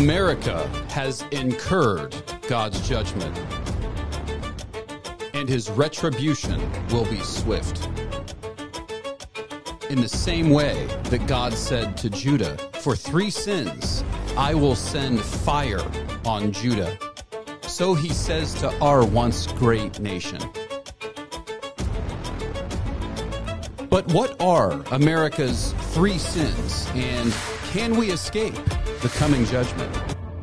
America has incurred God's judgment, and his retribution will be swift. In the same way that God said to Judah, "For 3 sins I will send fire on Judah," so he says to our once great nation. But what are America's 3 sins, and can we escape the coming judgment?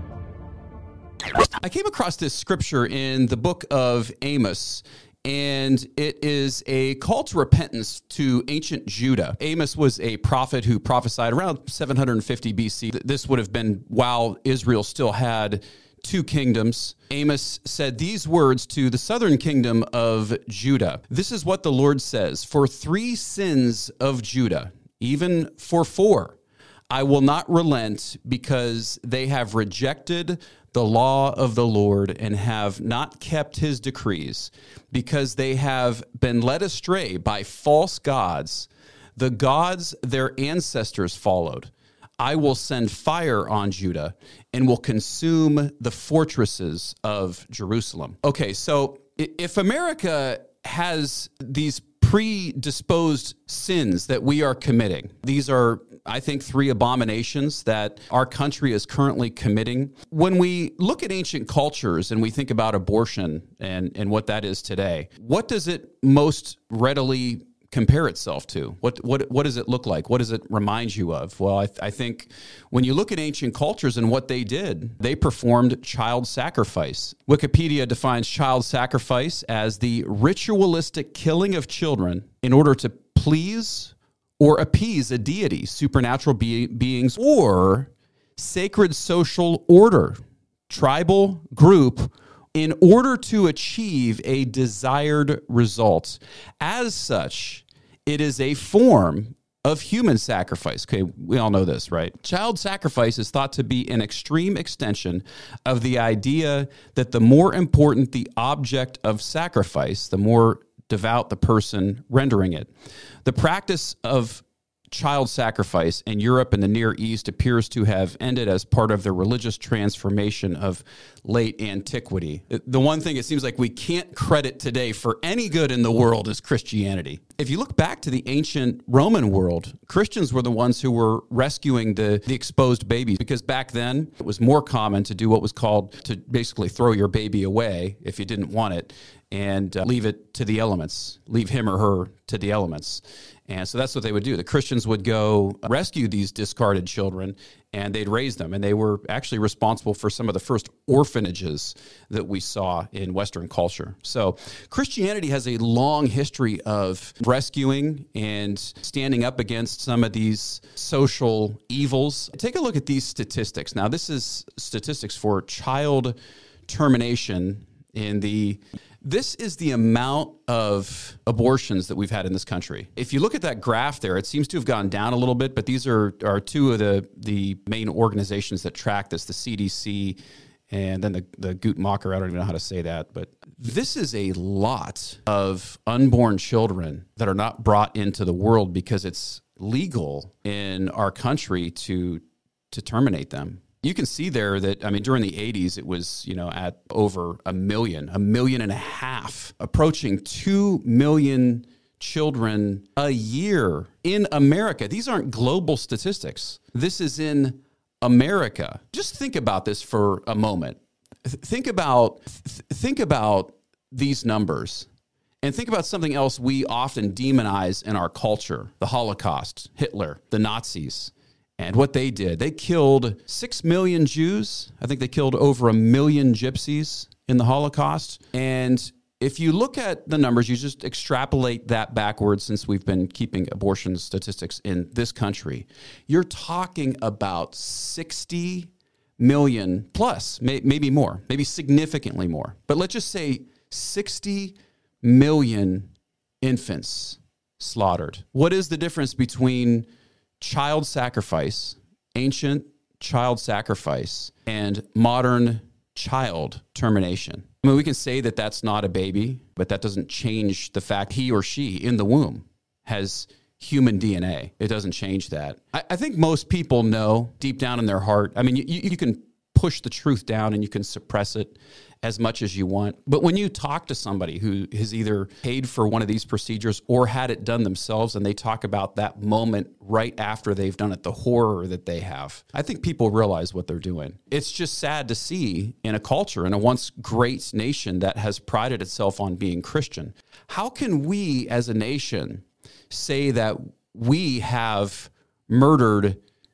I came across this scripture in the book of Amos, and it is a call to repentance to ancient Judah. Amos was a prophet who prophesied around 750 BC. This would have been while Israel still had 2 kingdoms. Amos said these words to the southern kingdom of Judah. This is what the Lord says: "For 3 sins of Judah, even for 4, I will not relent, because they have rejected the law of the Lord and have not kept his decrees, because they have been led astray by false gods, the gods their ancestors followed. I will send fire on Judah and will consume the fortresses of Jerusalem." Okay, so if America has these predisposed sins that we are committing, these are, I think, 3 abominations that our country is currently committing. When we look at ancient cultures and we think about abortion and what that is today, what does it most readily compare itself to? What does it look like? What does it remind you of? Well, I think when you look at ancient cultures and what they did, they performed child sacrifice. Wikipedia defines child sacrifice as the ritualistic killing of children in order to please or appease a deity, supernatural beings, or sacred social order, tribal group, in order to achieve a desired result. As such, it is a form of human sacrifice. Okay, we all know this, right? Child sacrifice is thought to be an extreme extension of the idea that the more important the object of sacrifice, the more devout the person rendering it. The practice of child sacrifice in Europe and the Near East appears to have ended as part of the religious transformation of late antiquity. The one thing it seems like we can't credit today for any good in the world is Christianity. If you look back to the ancient Roman world, Christians were the ones who were rescuing the exposed babies, because back then it was more common to do what was called to basically throw your baby away if you didn't want it, and leave it to the elements, leave him or her to the elements. And so that's what they would do. The Christians would go rescue these discarded children, and they'd raise them. And they were actually responsible for some of the first orphanages that we saw in Western culture. So Christianity has a long history of rescuing and standing up against some of these social evils. Take a look at these statistics. Now, this is statistics for child termination This is the amount of abortions that we've had in this country. If you look at that graph there, it seems to have gone down a little bit, but these are 2 of the main organizations that track this, the CDC and then the Guttmacher. I don't even know how to say that, but this is a lot of unborn children that are not brought into the world because it's legal in our country to terminate them. You can see there that, I mean, during the 80s, it was, at over 1 million, 1.5 million, approaching 2 million children a year in America. These aren't global statistics. This is in America. Just think about this for a moment. Think about these numbers, and think about something else we often demonize in our culture: the Holocaust, Hitler, the Nazis. And what they did, they killed 6 million Jews. I think they killed over 1 million gypsies in the Holocaust. And if you look at the numbers, you just extrapolate that backwards, since we've been keeping abortion statistics in this country, you're talking about 60 million plus, maybe more, maybe significantly more. But let's just say 60 million infants slaughtered. What is the difference between child sacrifice, ancient child sacrifice, and modern child termination? I mean, we can say that that's not a baby, but that doesn't change the fact he or she in the womb has human DNA. It doesn't change that. I think most people know deep down in their heart. I mean, you can push the truth down and you can suppress it as much as you want. But when you talk to somebody who has either paid for one of these procedures or had it done themselves, and they talk about that moment right after they've done it, the horror that they have, I think people realize what they're doing. It's just sad to see in a culture, in a once great nation that has prided itself on being Christian. How can we as a nation say that we have murdered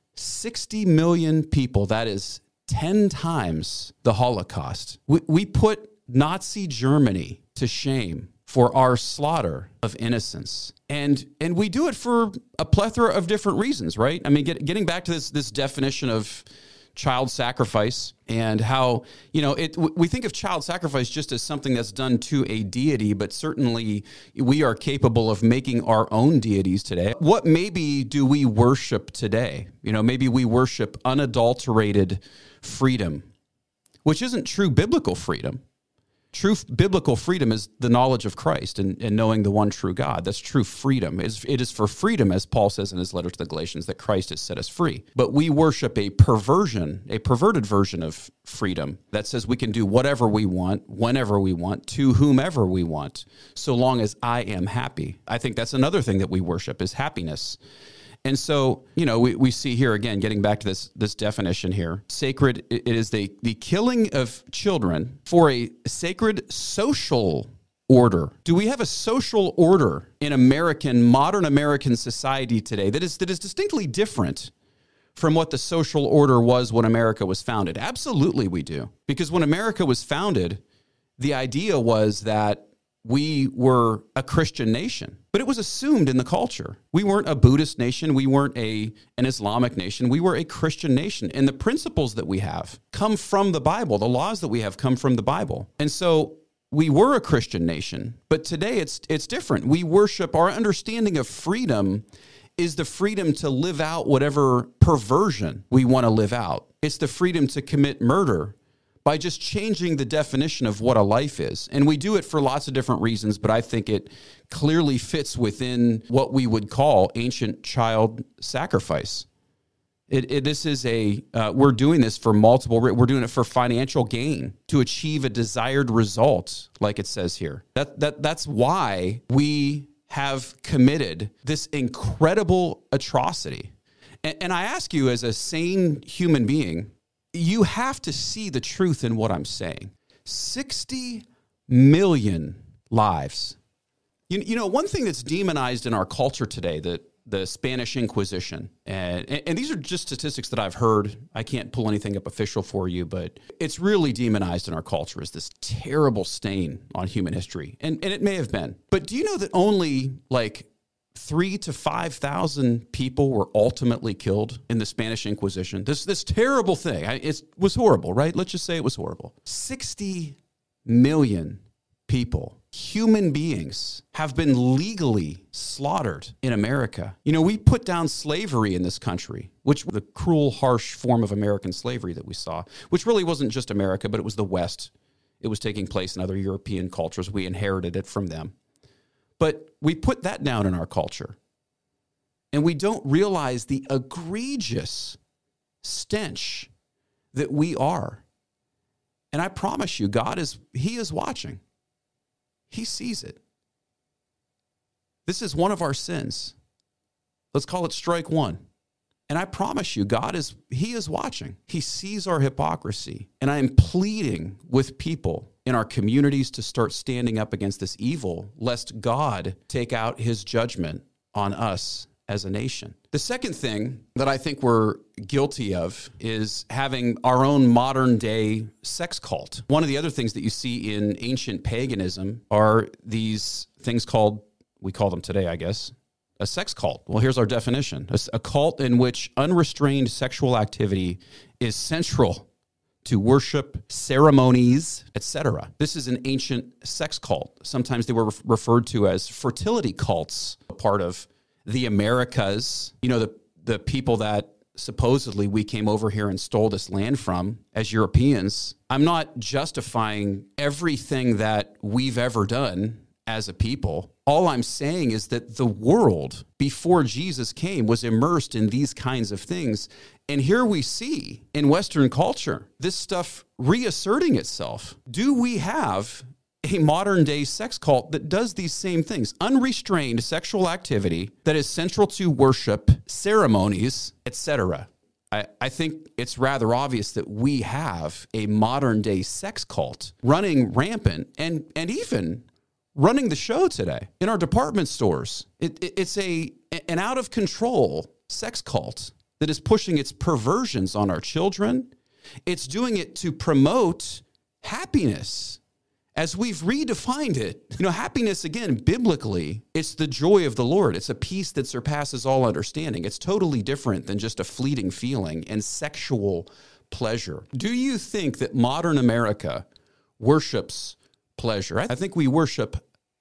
60 million people? That is 10 times the Holocaust. We put Nazi Germany to shame for our slaughter of innocents. And we do it for a plethora of different reasons, right? I mean, getting back to this definition of child sacrifice and how, we think of child sacrifice just as something that's done to a deity, but certainly we are capable of making our own deities today. What maybe do we worship today? Maybe we worship unadulterated freedom, which isn't true biblical freedom. True biblical freedom is the knowledge of Christ and knowing the one true God. That's true freedom. It is for freedom, as Paul says in his letter to the Galatians, that Christ has set us free. But we worship a perverted version of freedom that says we can do whatever we want, whenever we want, to whomever we want, so long as I am happy. I think that's another thing that we worship is happiness. And so, we see here, again, getting back to this definition here, sacred, it is the killing of children for a sacred social order. Do we have a social order in modern American society today that is distinctly different from what the social order was when America was founded? Absolutely we do. Because when America was founded, the idea was that we were a Christian nation, but it was assumed in the culture. We weren't a Buddhist nation. We weren't an Islamic nation. We were a Christian nation. And the principles that we have come from the Bible. The laws that we have come from the Bible. And so we were a Christian nation, but today it's different. We worship, our understanding of freedom is the freedom to live out whatever perversion we want to live out. It's the freedom to commit murder by just changing the definition of what a life is. And we do it for lots of different reasons, but I think it clearly fits within what we would call ancient child sacrifice. We're doing this for we're doing it for financial gain, to achieve a desired result, like it says here. That's why we have committed this incredible atrocity. And I ask you, as a sane human being, you have to see the truth in what I'm saying. 60 million lives. One thing that's demonized in our culture today, the Spanish Inquisition, and these are just statistics that I've heard. I can't pull anything up official for you, but it's really demonized in our culture as this terrible stain on human history. And it may have been. But do you know that only 3,000 to 5,000 people were ultimately killed in the Spanish Inquisition? This terrible thing. It was horrible, right? Let's just say it was horrible. 60 million people, human beings, have been legally slaughtered in America. We put down slavery in this country, which was the cruel, harsh form of American slavery that we saw, which really wasn't just America, but it was the West. It was taking place in other European cultures. We inherited it from them. But we put that down in our culture. And we don't realize the egregious stench that we are. And I promise you, He is watching. He sees it. This is one of our sins. Let's call it strike one. And I promise you, He is watching. He sees our hypocrisy. And I am pleading with people in our communities to start standing up against this evil, lest God take out his judgment on us as a nation. The second thing that I think we're guilty of is having our own modern day sex cult. One of the other things that you see in ancient paganism are these things we call them today, I guess, a sex cult. Well, here's our definition. A cult in which unrestrained sexual activity is central to worship, ceremonies, etc. This is an ancient sex cult. Sometimes they were referred to as fertility cults, a part of the Americas. The people that supposedly we came over here and stole this land from as Europeans. I'm not justifying everything that we've ever done as a people. All I'm saying is that the world before Jesus came was immersed in these kinds of things. And here we see in Western culture, this stuff reasserting itself. Do we have a modern day sex cult that does these same things? Unrestrained sexual activity that is central to worship, ceremonies, etc. I think it's rather obvious that we have a modern day sex cult running rampant and even running the show today in our department stores. It's an out of control sex cult that is pushing its perversions on our children. It's doing it to promote happiness as we've redefined it. Happiness, again, biblically, it's the joy of the Lord. It's a peace that surpasses all understanding. It's totally different than just a fleeting feeling and sexual pleasure. Do you think that modern America worships pleasure? I think we worship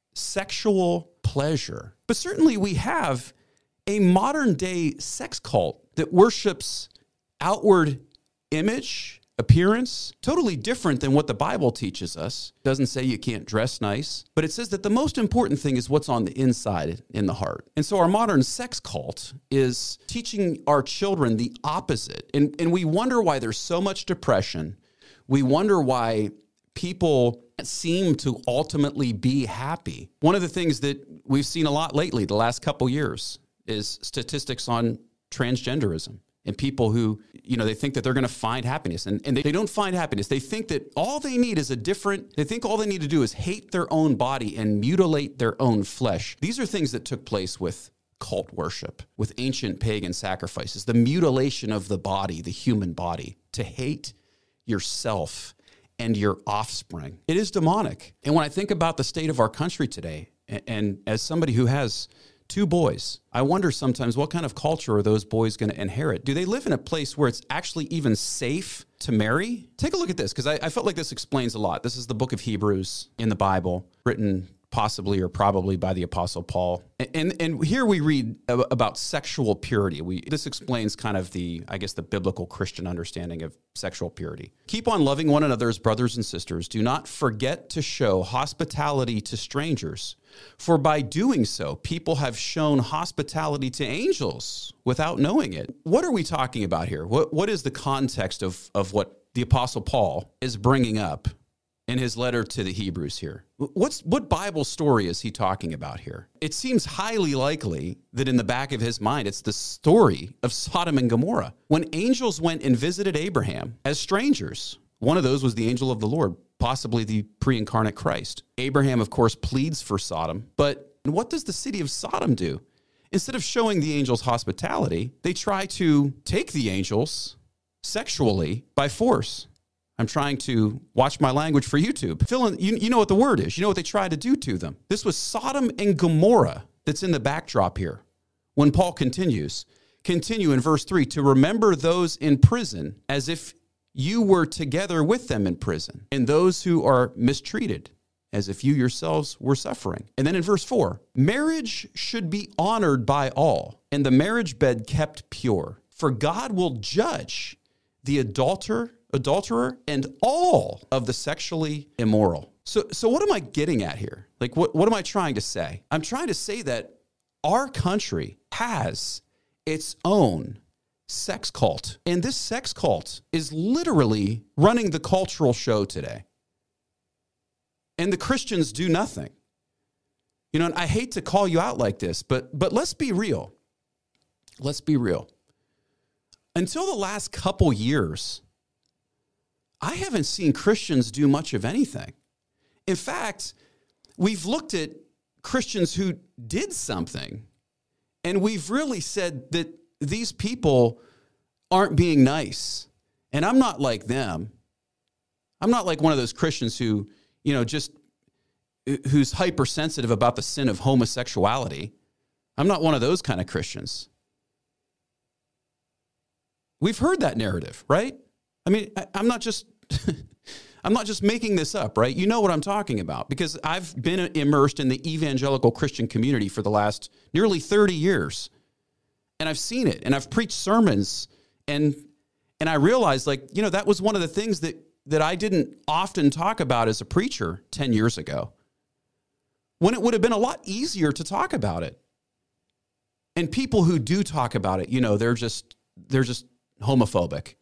sexual pleasure. But certainly we have a modern day sex cult that worships outward image, appearance, totally different than what the Bible teaches us. It doesn't say you can't dress nice, but it says that the most important thing is what's on the inside in the heart. And so our modern sex cult is teaching our children the opposite. And we wonder why there's so much depression. We wonder why people seem to ultimately be happy. One of the things that we've seen a lot lately, the last couple years, is statistics on transgenderism and people who, they think that they're going to find happiness and they don't find happiness. They think that all they need is they think all they need to do is hate their own body and mutilate their own flesh. These are things that took place with cult worship, with ancient pagan sacrifices, the mutilation of the body, the human body, to hate yourself and your offspring. It is demonic. And when I think about the state of our country today, and as somebody who has 2 boys, I wonder sometimes what kind of culture are those boys going to inherit? Do they live in a place where it's actually even safe to marry? Take a look at this, because I felt like this explains a lot. This is the book of Hebrews in the Bible, written possibly or probably by the Apostle Paul. And here we read about sexual purity. This explains kind of the biblical Christian understanding of sexual purity. Keep on loving one another as brothers and sisters. Do not forget to show hospitality to strangers, for by doing so, people have shown hospitality to angels without knowing it. What are we talking about here? What is the context of what the Apostle Paul is bringing up in his letter to the Hebrews here? What Bible story is he talking about here? It seems highly likely that in the back of his mind, it's the story of Sodom and Gomorrah. When angels went and visited Abraham as strangers, one of those was the angel of the Lord, possibly the pre-incarnate Christ. Abraham, of course, pleads for Sodom. But what does the city of Sodom do? Instead of showing the angels hospitality, they try to take the angels sexually by force. I'm trying to watch my language for YouTube. Fill in, you know what the word is. You know what they tried to do to them. This was Sodom and Gomorrah that's in the backdrop here. When Paul continue in verse 3, to remember those in prison as if you were together with them in prison, and those who are mistreated as if you yourselves were suffering. And then in verse 4, marriage should be honored by all, and the marriage bed kept pure, for God will judge the adulterer and all of the sexually immoral. So what am I getting at here? Like, what am I trying to say? I'm trying to say that our country has its own sex cult. And this sex cult is literally running the cultural show today. And the Christians do nothing. And I hate to call you out like this, but let's be real. Let's be real. Until the last couple years, I haven't seen Christians do much of anything. In fact, we've looked at Christians who did something, and we've really said that these people aren't being nice. And I'm not like them. I'm not like one of those Christians who, who's hypersensitive about the sin of homosexuality. I'm not one of those kind of Christians. We've heard that narrative, right? I mean, I'm not just making this up, right? You know what I'm talking about, because I've been immersed in the evangelical Christian community for the last nearly 30 years. And I've seen it, and I've preached sermons, and I realized, that was one of the things that I didn't often talk about as a preacher 10 years ago, when it would have been a lot easier to talk about it. And people who do talk about it, they're just homophobic.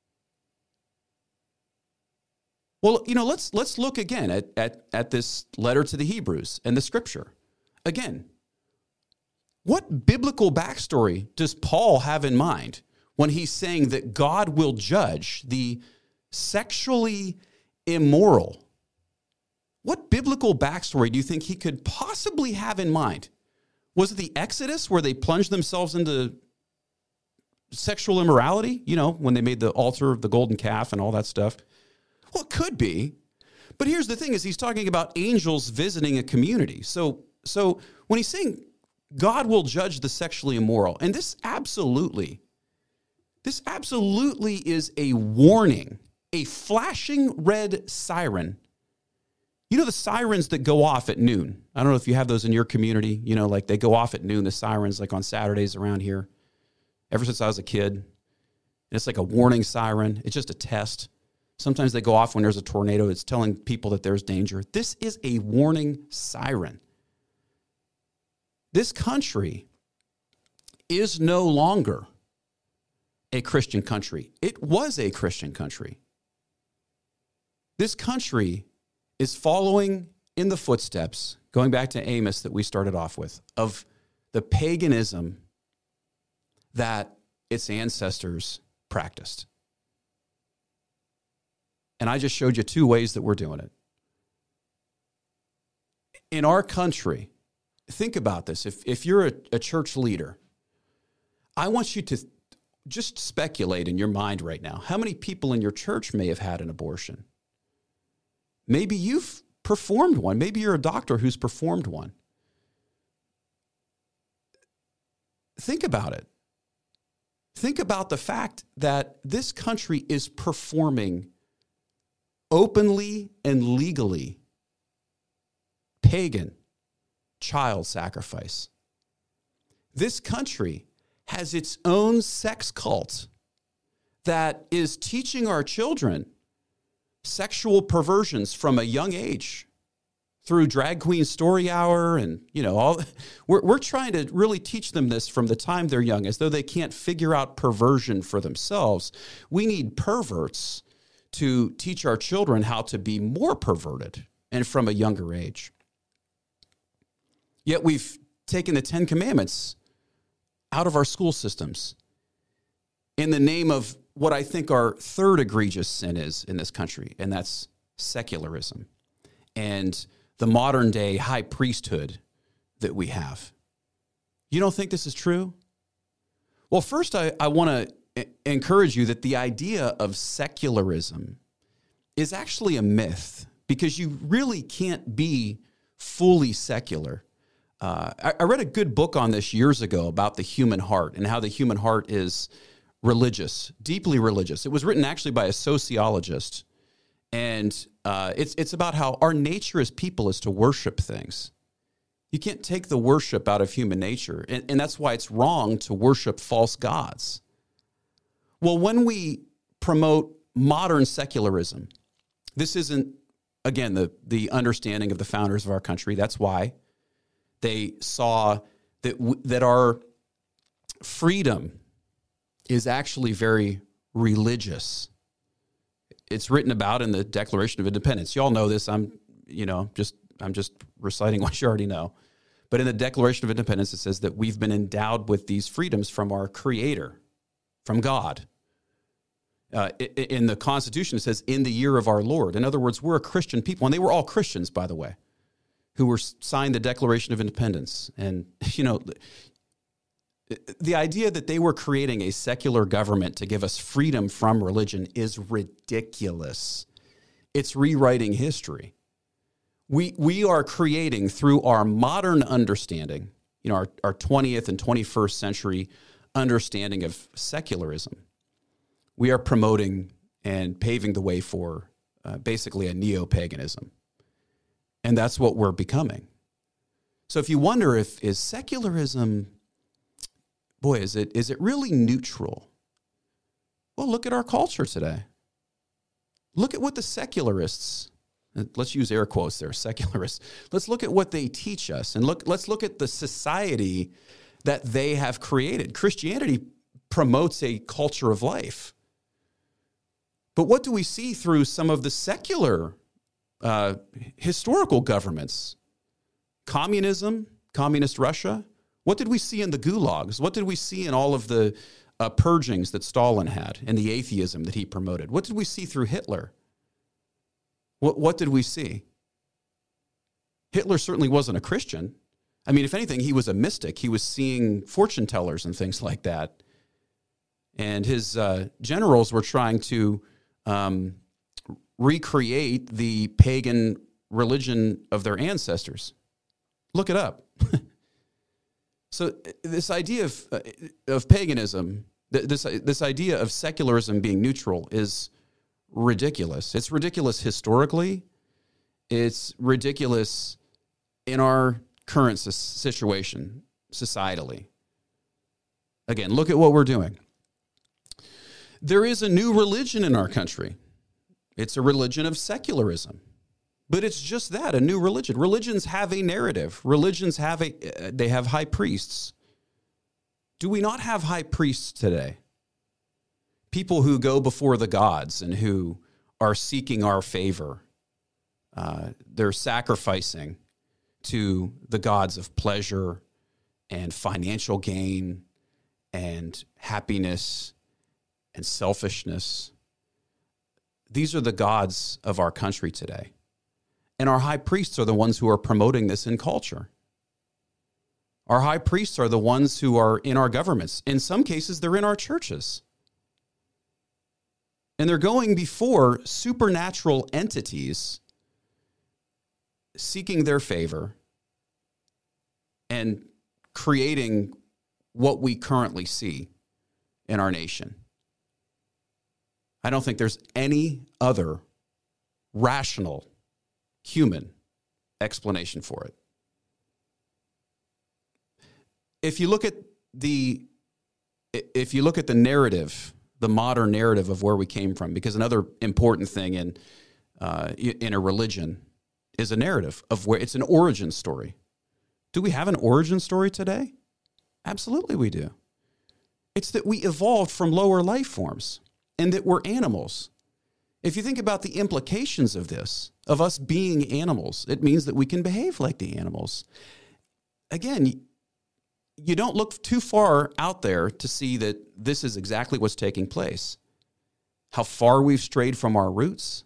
Well, let's look again at this letter to the Hebrews and the scripture. Again, what biblical backstory does Paul have in mind when he's saying that God will judge the sexually immoral? What biblical backstory do you think he could possibly have in mind? Was it the Exodus where they plunged themselves into sexual immorality? When they made the altar of the golden calf and all that stuff? Well, it could be. But here's the thing is he's talking about angels visiting a community. So when he's saying God will judge the sexually immoral, and this absolutely is a warning, a flashing red siren. The sirens that go off at noon. I don't know if you have those in your community, like they go off at noon, the sirens like on Saturdays around here. Ever since I was a kid. And it's like a warning siren. It's just a test. Sometimes they go off when there's a tornado. It's telling people that there's danger. This is a warning siren. This country is no longer a Christian country. It was a Christian country. This country is following in the footsteps, going back to Amos that we started off with, of the paganism that its ancestors practiced. And I just showed you two ways that we're doing it. In our country, think about this. If you're a church leader, I want you to just speculate in your mind right now. How many people in your church may have had an abortion? Maybe you've performed one. Maybe you're a doctor who's performed one. Think about it. Think about the fact that this country is performing openly and legally pagan child sacrifice. This country has its own sex cult that is teaching our children sexual perversions from a young age through Drag Queen Story Hour and, all. We're trying to really teach them this from the time they're young, as though they can't figure out perversion for themselves. We need perverts to teach our children how to be more perverted and from a younger age. Yet we've taken the 10 Commandments out of our school systems in the name of what I think our third egregious sin is in this country, and that's secularism and the modern day high priesthood that we have. You don't think this is true? Well, first, I want to encourage you that the idea of secularism is actually a myth, because you really can't be fully secular. I read a good book on this years ago about the human heart and how the human heart is religious, deeply religious. It was written actually by a sociologist, and it's about how our nature as people is to worship things. You can't take the worship out of human nature, and that's why it's wrong to worship false gods. Well, when we promote modern secularism, this isn't, again, the understanding of the founders of our country. That's why they saw that our freedom is actually very religious. It's written about in the Declaration of Independence. You all know this. I'm just reciting what you already know. But in the Declaration of Independence, it says that we've been endowed with these freedoms from our Creator, from God. In the Constitution, it says, in the year of our Lord. In other words, we're a Christian people. And they were all Christians, by the way, who were signed the Declaration of Independence. And, the idea that they were creating a secular government to give us freedom from religion is ridiculous. It's rewriting history. We are creating, through our modern understanding, our 20th and 21st century understanding of secularism, we are promoting and paving the way for basically a neo-paganism. And that's what we're becoming. So if you wonder is secularism, boy, is it really neutral? Well, look at our culture today. Look at what the secularists let's use air quotes there, secularists. Let's look at what they teach us, and let's look at the society that they have created. Christianity promotes a culture of life. But what do we see through some of the secular historical governments? Communism, communist Russia. What did we see in the gulags? What did we see in all of the purgings that Stalin had and the atheism that he promoted? What did we see through Hitler? What did we see? Hitler certainly wasn't a Christian. I mean, if anything, he was a mystic. He was seeing fortune tellers and things like that. And his generals were trying to recreate the pagan religion of their ancestors. Look it up. So this idea of paganism, this idea of secularism being neutral is ridiculous. It's ridiculous historically. It's ridiculous in our current situation, societally. Again, look at what we're doing. There is a new religion in our country. It's a religion of secularism. But it's just that, a new religion. Religions have a narrative. Religions have they have high priests. Do we not have high priests today? People who go before the gods and who are seeking our favor. They're sacrificing to the gods of pleasure and financial gain and happiness and selfishness. These are the gods of our country today. And our high priests are the ones who are promoting this in culture. Our high priests are the ones who are in our governments. In some cases, they're in our churches. And they're going before supernatural entities seeking their favor and creating what we currently see in our nation. I don't think there's any other rational human explanation for it. If you look at the narrative, the modern narrative of where we came from, because another important thing in a religion is a narrative of where it's an origin story. Do we have an origin story today? Absolutely we do. It's that we evolved from lower life forms and that we're animals. If you think about the implications of this, of us being animals, it means that we can behave like the animals. Again, you don't look too far out there to see that this is exactly what's taking place. How far we've strayed from our roots.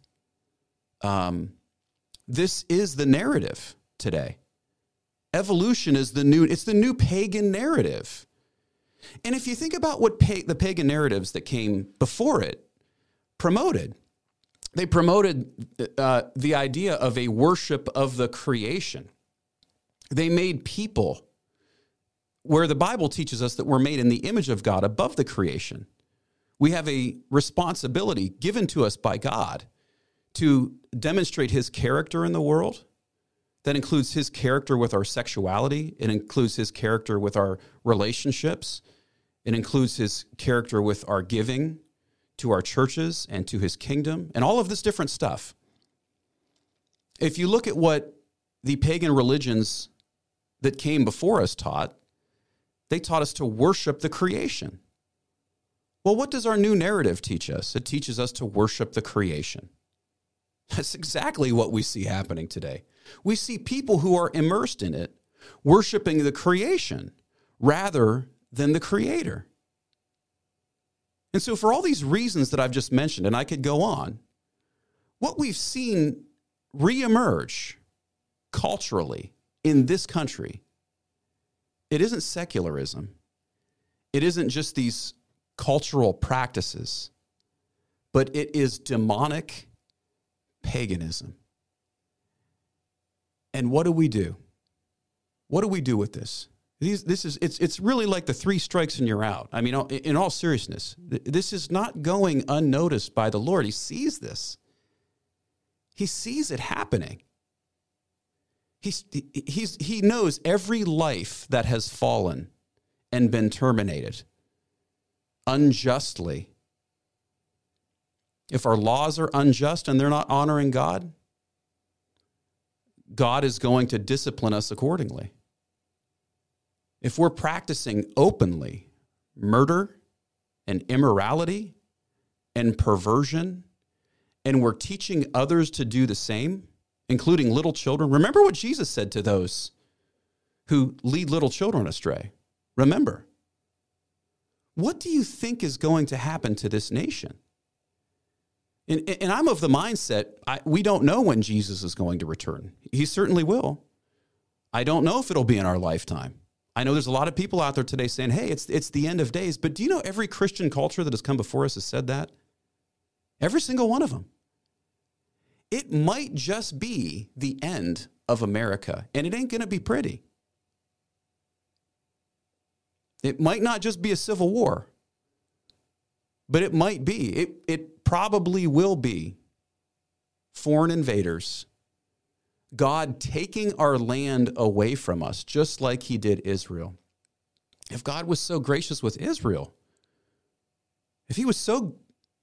This is the narrative today. Evolution is the new pagan narrative. And if you think about what the pagan narratives that came before it promoted, they promoted the idea of a worship of the creation. They made people, where the Bible teaches us that we're made in the image of God above the creation. We have a responsibility given to us by God to demonstrate his character in the world. That includes his character with our sexuality. It includes his character with our relationships. It includes his character with our giving to our churches and to his kingdom and all of this different stuff. If you look at what the pagan religions that came before us taught, they taught us to worship the creation. Well, what does our new narrative teach us? It teaches us to worship the creation. That's exactly what we see happening today. We see people who are immersed in it, worshiping the creation rather than the creator. And so for all these reasons that I've just mentioned, and I could go on, what we've seen reemerge culturally in this country, it isn't secularism. It isn't just these cultural practices, but it is demonic paganism. And what do we do? What do we do with this? It's really like the 3 strikes and you're out. I mean, in all seriousness, this is not going unnoticed by the Lord. He sees this. He sees it happening. He knows every life that has fallen and been terminated unjustly. If our laws are unjust and they're not honoring God, God is going to discipline us accordingly. If we're practicing openly murder and immorality and perversion, and we're teaching others to do the same, including little children. Remember what Jesus said to those who lead little children astray. Remember. What do you think is going to happen to this nation? And I'm of the mindset, we don't know when Jesus is going to return. He certainly will. I don't know if it'll be in our lifetime. I know there's a lot of people out there today saying, hey, it's the end of days. But do you know every Christian culture that has come before us has said that? Every single one of them. It might just be the end of America, and it ain't going to be pretty. It might not just be a civil war, but it might be. It probably will be foreign invaders, God taking our land away from us, just like he did Israel. If God was so gracious with Israel, if he was so,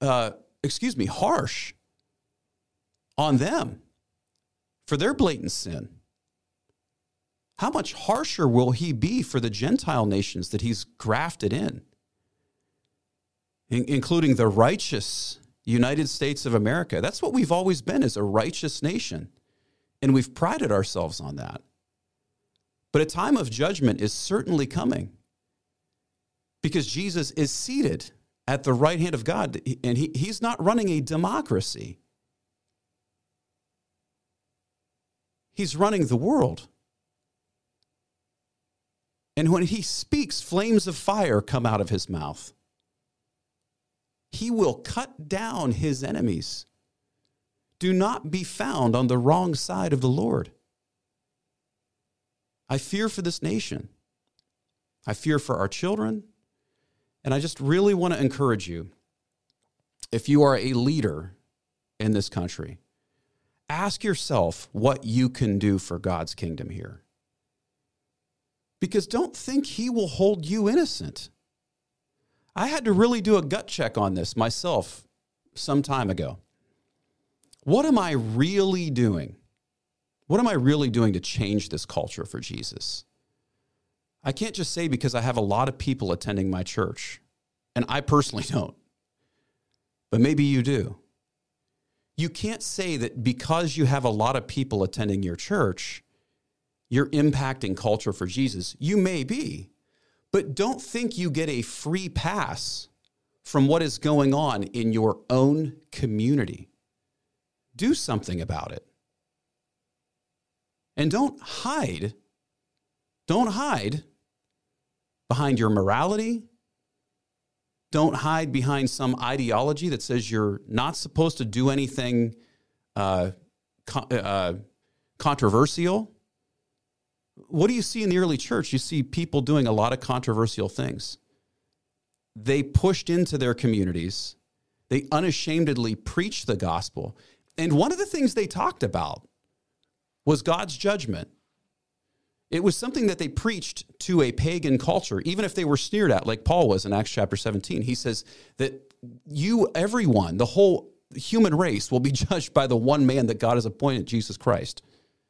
harsh on them for their blatant sin, how much harsher will he be for the Gentile nations that he's grafted in, including the righteous United States of America? That's what we've always been, as a righteous nation, and we've prided ourselves on that. But a time of judgment is certainly coming, because Jesus is seated at the right hand of God, and he's not running a democracy. He's running the world. And when he speaks, flames of fire come out of his mouth. He will cut down his enemies. Do not be found on the wrong side of the Lord. I fear for this nation. I fear for our children. And I just really want to encourage you, if you are a leader in this country, ask yourself what you can do for God's kingdom here. Because don't think he will hold you innocent. I had to really do a gut check on this myself some time ago. What am I really doing? What am I really doing to change this culture for Jesus? I can't just say because I have a lot of people attending my church, and I personally don't, but maybe you do. You can't say that because you have a lot of people attending your church, you're impacting culture for Jesus. You may be, but don't think you get a free pass from what is going on in your own community. Do something about it. And don't hide behind your morality. Don't hide behind some ideology that says you're not supposed to do anything controversial. What do you see in the early church? You see people doing a lot of controversial things. They pushed into their communities. They unashamedly preached the gospel. And one of the things they talked about was God's judgment. It was something that they preached to a pagan culture, even if they were sneered at, like Paul was in Acts chapter 17. He says that everyone, the whole human race, will be judged by the one man that God has appointed, Jesus Christ.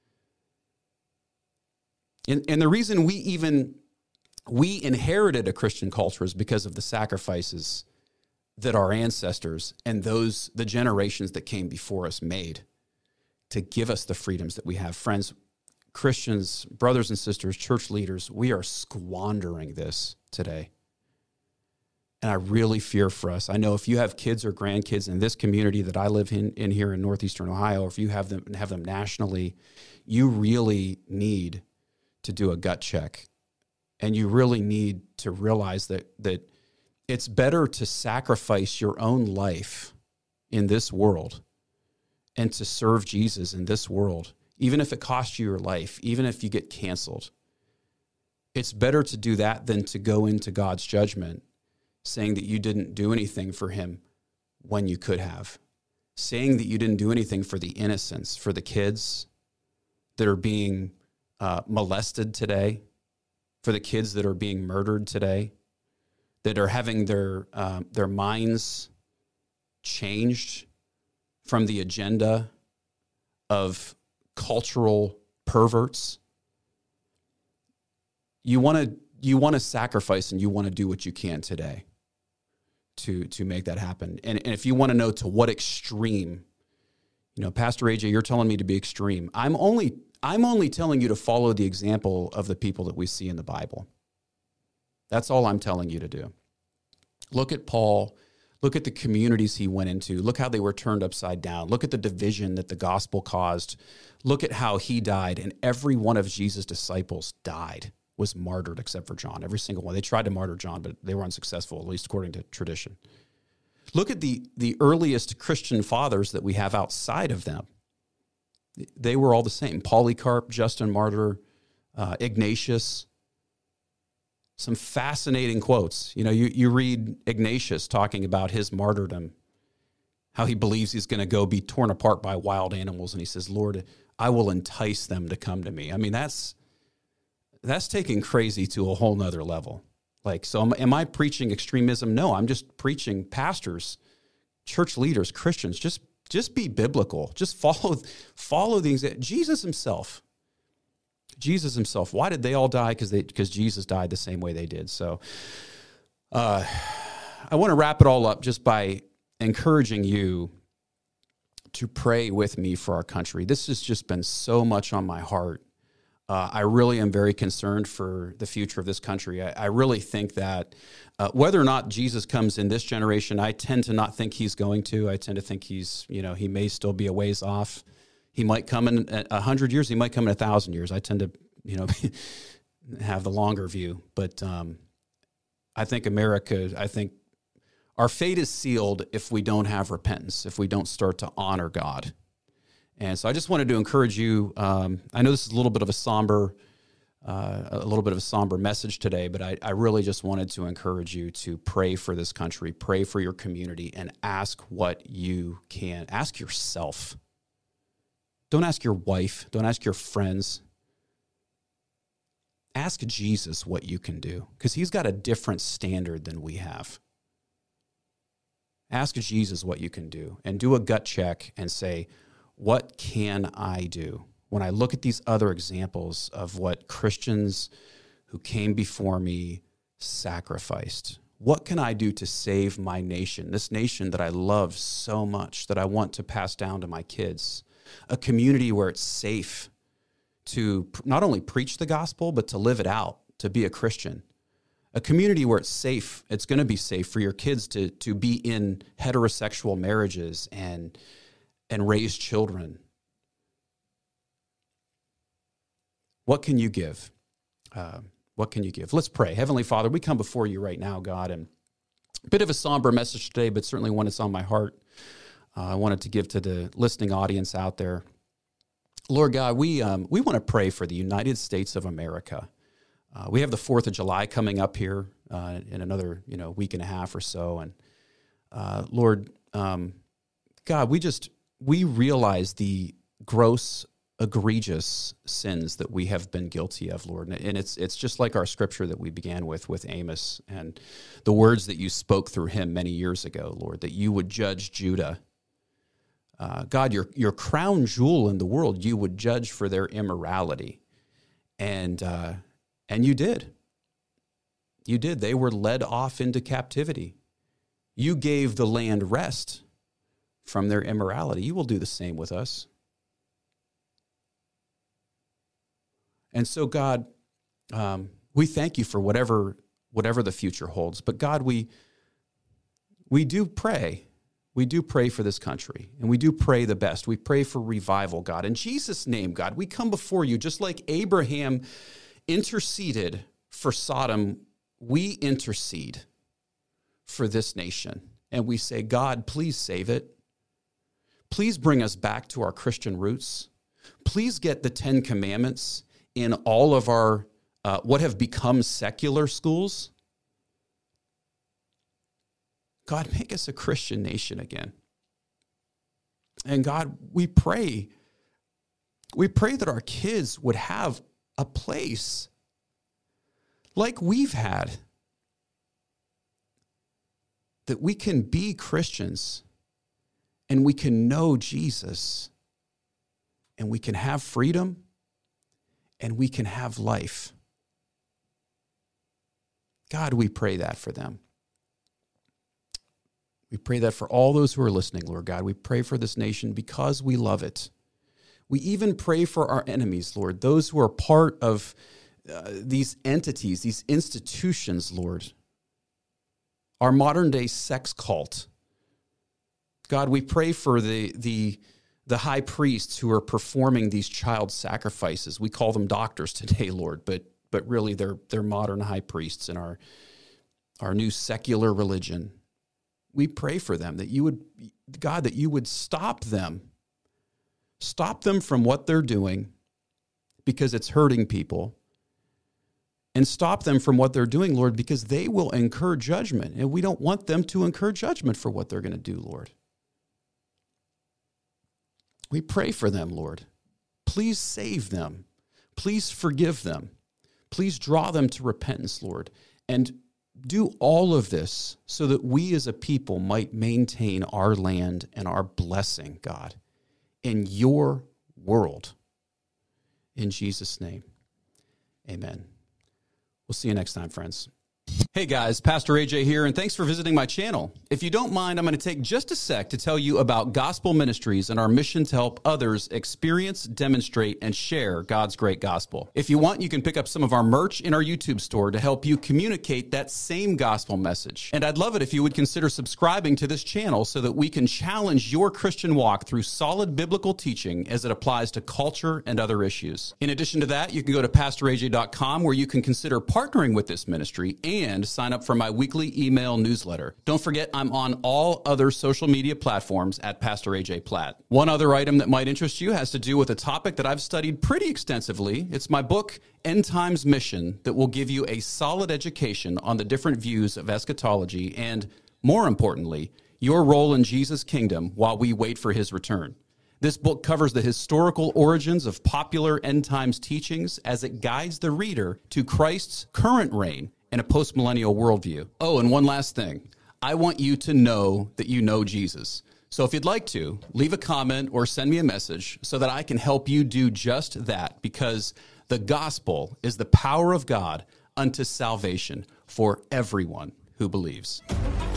And the reason we inherited a Christian culture is because of the sacrifices that our ancestors and the generations that came before us made to give us the freedoms that we have. Friends, Christians, brothers and sisters, church leaders, we are squandering this today. And I really fear for us. I know if you have kids or grandkids in this community that I live in here in Northeastern Ohio, or if you have them nationally, you really need to do a gut check. And you really need to realize that it's better to sacrifice your own life in this world and to serve Jesus in this world, even if it costs you your life, even if you get canceled. It's better to do that than to go into God's judgment saying that you didn't do anything for him when you could have, saying that you didn't do anything for the innocents, for the kids that are being molested today, for the kids that are being murdered today, that are having their minds changed from the agenda of cultural perverts. You want to sacrifice, and you want to do what you can today to make that happen. And if you want to know to what extreme, Pastor AJ, you're telling me to be extreme. I'm only telling you to follow the example of the people that we see in the Bible. That's all I'm telling you to do. Look at Paul. Look at the communities he went into. Look how they were turned upside down. Look at the division that the gospel caused. Look at how he died, and every one of Jesus' disciples died, was martyred except for John. Every single one. They tried to martyr John, but they were unsuccessful, at least according to tradition. Look at the earliest Christian fathers that we have outside of them. They were all the same. Polycarp, Justin Martyr, Ignatius. Some fascinating quotes. You read Ignatius talking about his martyrdom, how he believes he's going to go be torn apart by wild animals. And he says, Lord, I will entice them to come to me. I mean, that's taking crazy to a whole nother level. So am I preaching extremism? No, I'm just preaching pastors, church leaders, Christians. Just be biblical. Just follow things. Jesus himself. Why did they all die? Because Jesus died the same way they did. So I want to wrap it all up just by encouraging you to pray with me for our country. This has just been so much on my heart. I really am very concerned for the future of this country. I really think that whether or not Jesus comes in this generation, I tend to not think he's going to. I tend to think he may still be a ways off. He might come in 100 years. He might come in 1,000 years. I tend to, have the longer view. But I think our fate is sealed if we don't have repentance, if we don't start to honor God. And so I just wanted to encourage you. I know this is a little bit of a somber message today, but I really just wanted to encourage you to pray for this country, pray for your community, and ask what you can. Ask yourself. Don't ask your wife. Don't ask your friends. Ask Jesus what you can do, because he's got a different standard than we have. Ask Jesus what you can do, and do a gut check and say, what can I do? When I look at these other examples of what Christians who came before me sacrificed, what can I do to save my nation, this nation that I love so much, that I want to pass down to my kids? A community where it's safe to not only preach the gospel, but to live it out, to be a Christian. A community where it's safe, it's going to be safe for your kids to be in heterosexual marriages and raise children. What can you give? What can you give? Let's pray. Heavenly Father, we come before you right now, God, and a bit of a somber message today, but certainly one that's on my heart. I wanted to give to the listening audience out there. Lord God, we want to pray for the United States of America. We have the 4th of July coming up here in another week and a half or so, and Lord God, we realize the gross, egregious sins that we have been guilty of, Lord. And it's just like our scripture that we began with Amos, and the words that you spoke through him many years ago, Lord, that you would judge Judah. God, your crown jewel in the world, you would judge for their immorality. And you did. You did. They were led off into captivity. You gave the land rest from their immorality. You will do the same with us. And so, God, we thank you for whatever the future holds. But God, we do pray. We do pray for this country, and we do pray the best. We pray for revival, God. In Jesus' name, God, we come before you just like Abraham interceded for Sodom. We intercede for this nation, and we say, God, please save it. Please bring us back to our Christian roots. Please get the 10 Commandments in all of our what have become secular schools. God, make us a Christian nation again. And God, we pray that our kids would have a place like we've had, that we can be Christians and we can know Jesus and we can have freedom and we can have life. God, we pray that for them. We pray that for all those who are listening, Lord God. We pray for this nation because we love it. We even pray for our enemies, Lord, those who are part of these entities, these institutions, Lord. Our modern-day sex cult. God, we pray for the high priests who are performing these child sacrifices. We call them doctors today, Lord, but really they're modern high priests in our new secular religion. We pray for them that you would stop them. Stop them from what they're doing because it's hurting people. And stop them from what they're doing, Lord, because they will incur judgment. And we don't want them to incur judgment for what they're going to do, Lord. We pray for them, Lord. Please save them. Please forgive them. Please draw them to repentance, Lord. And do all of this so that we as a people might maintain our land and our blessing, God, in your world. In Jesus' name, amen. We'll see you next time, friends. Hey guys, Pastor AJ here, and thanks for visiting my channel. If you don't mind, I'm going to take just a sec to tell you about Gospel Ministries and our mission to help others experience, demonstrate, and share God's great gospel. If you want, you can pick up some of our merch in our YouTube store to help you communicate that same gospel message. And I'd love it if you would consider subscribing to this channel so that we can challenge your Christian walk through solid biblical teaching as it applies to culture and other issues. In addition to that, you can go to PastorAJ.com where you can consider partnering with this ministry and sign up for my weekly email newsletter. Don't forget, I'm on all other social media platforms at Pastor AJ Platt. One other item that might interest you has to do with a topic that I've studied pretty extensively. It's my book, End Times Mission, that will give you a solid education on the different views of eschatology and, more importantly, your role in Jesus' kingdom while we wait for his return. This book covers the historical origins of popular end times teachings as it guides the reader to Christ's current reign in a post-millennial worldview. Oh, and one last thing. I want you to know that you know Jesus. So if you'd like to, leave a comment or send me a message so that I can help you do just that, because the gospel is the power of God unto salvation for everyone who believes.